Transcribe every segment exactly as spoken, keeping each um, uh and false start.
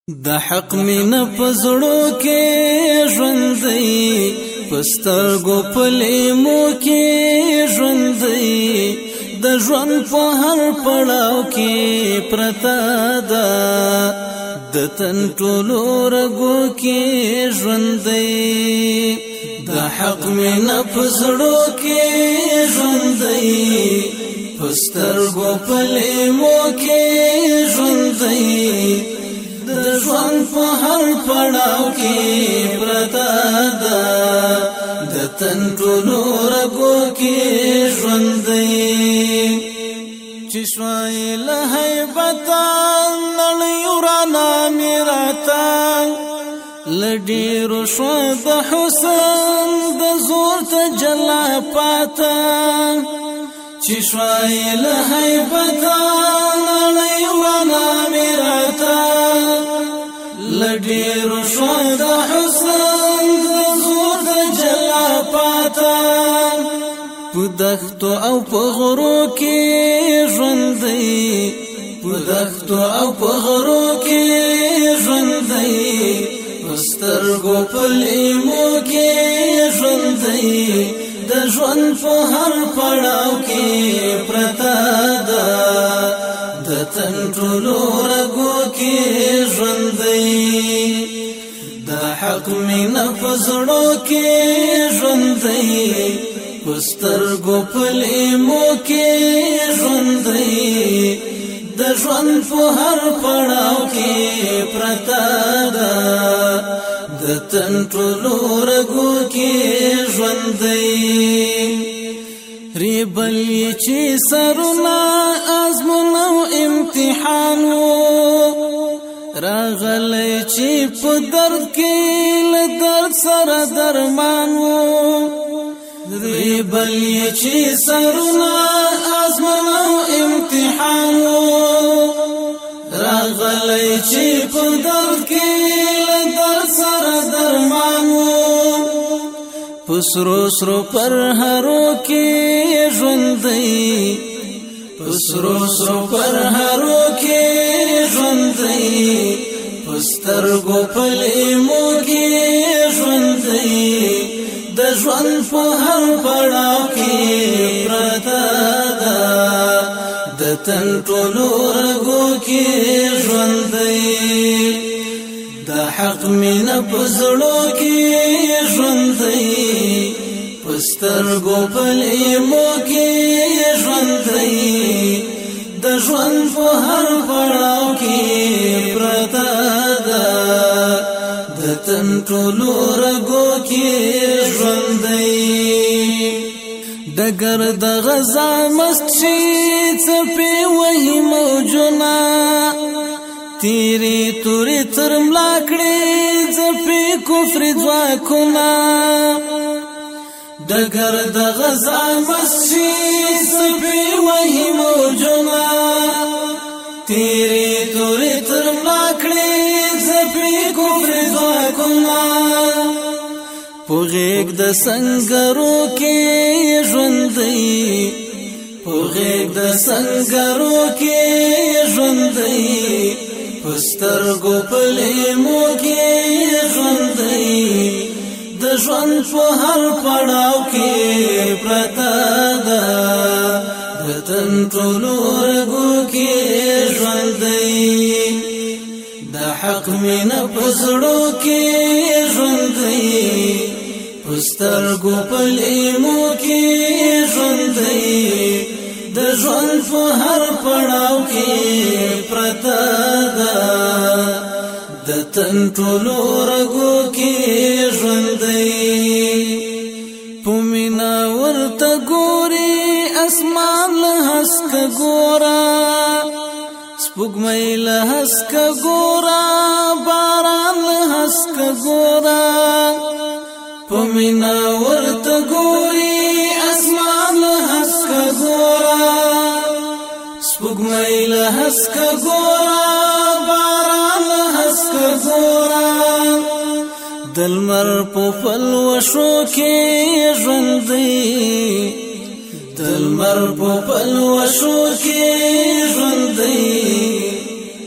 د حق مینه پزړو کې ژوندۍ پسترګو پلیمو کې ژوندۍ د ژوند په هر پړاو کې پرتا ده د تن ټولو رګو کې ژوندۍ د حق مینه پزړو کې ژوندۍ پسترګو پلیمو کې ژوندۍ د ژوند په هر پړاو کې پرتا ده د تن ټولو رګو کې ژوندۍ چې شوی له هیبته نړۍ ورانه میراته له ډېرو شوه د حسن د زور تجلا پاته چې شوی له هیبته نړۍ ورانه میراته لډیرو شو د حسن د زور د جلا پاتا په دښتو او په غرو کې ژوندۍ په دښتو او په غرو کې ژوندۍ په سترګو په لیمو کې ژوندۍ د ژوند په هر پړاو کې پرتا ده د تن ټولو رګو کې ژوندۍ د حق مینه په زړو کې ژوندۍ په سترګو په لیمو کې ژوندۍ د ژوند په هر پړاو کې پرتا ده د تن ټولو رګو کې ژوندۍ ریبل چې سرونه ازمون او امتحانو راغلی چې په درد کې له درد سره درمانو ریبل چې سرونه ازمون او امتحانو راغلی چې په درد کې له درد سره درمانو پسرو سرو پر هرو کې ژوندۍ پسرو سرو پر هرو کې ژوندۍ پسترګو په لیمو کې ژوندۍ د ژوند په هر پړاو کې پرتا ده د تن ټولو رګو کې ژوندۍ د حق مینه په زړو کې ژوندۍ پسترګو په لیمو کې ژوندۍ د ژوند په هر پړاو کې پرتا ده د تن ټولو رګو کې ژوندۍ ډګر د غزا مست شي څپې وهي موجونه تیری توری تر ملاکړې ځپې کفر ځواکونه ډګر د غزا مست شي څپې وهي موجونه تیری توری تر ملاکړې ځپې کفر ځواکونه په غېږ د سنګرو کې ژوندۍ په غېږ د سنګرو کې ژوندۍ پسترګو په لیمو کې ژوندۍ د ژوند په هر پړاو کې پرتا ده د تن ټولو رګو کې ژوندۍ د حق مینه په زړو کې ژوندۍ پسترګو په لیمو کې ژوندۍ د ژوند په هر پړاو کې پرتا ده د تن ټولو رګو کې ژوندۍ په مینا ورته ګوري اسمان له هسکه ګوره سپوږمۍ له هسکه ګوره باران له هسکه ګوره په مینا ورته ګوري اسمان له هسکه ګوره سپوږمۍ له هسکه ګوره باران له هسکه ګوره د لمر په پلوشو کې ژوندۍ د لمر په پلوشو کې ژوندۍ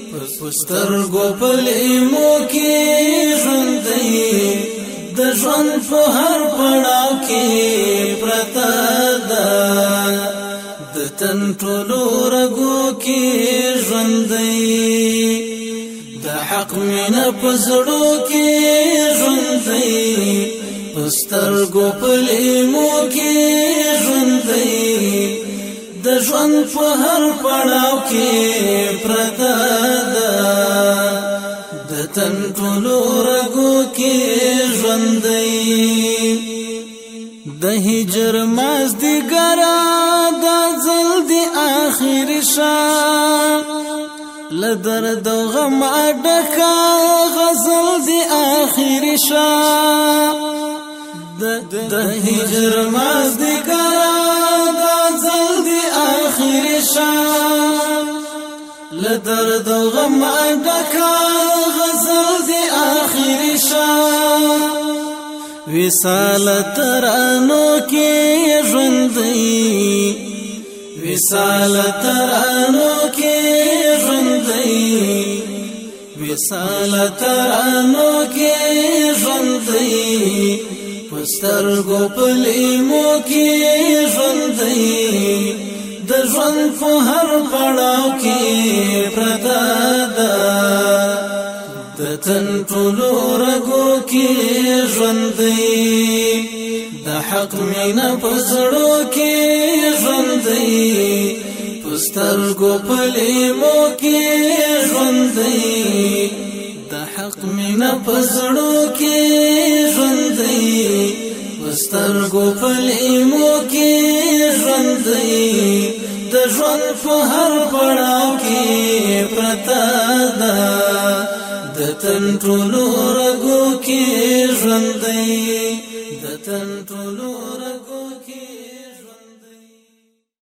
پسترګو پلیمو کې ژوندۍ د ژوند په هر پړاو کې پرته ده د تن ټولو رګو کې ژوندۍ د حق مینه په زړو کې ژوندۍ پسترګو پلیمو کې ژوندۍ د ژوند په هر پړاو کې پرته ده د تن ټولو رګو کې ژوندۍ د هجر مازدیګرا د ځل دی آخر شاه لدرد و غم ډکا غزل دی آخر شاه د هجر مازدیګرا لدرد و غم ډکا غزل دی آخر شاه وصال ترانو کې ژوندۍ وصال ترانو کې ژوندۍ وصال ترانو کې ژوندۍ پسترګو پلیمو کې ژوندۍ د ژوند په هر پړاو کې پرته ده د تن ټولو رګو کې ژوندۍ د حق مینه په زړو کې ژوندۍ پسترګو پلیمو کې ژوندۍ د حق مینه په زړو کې ژوندۍ پسترګو پلیمو کې ژوندۍ د ژوند په هر پړاو کې پرته ده د تن ټولو رګو کې ژوندۍ د تن ټولو رګو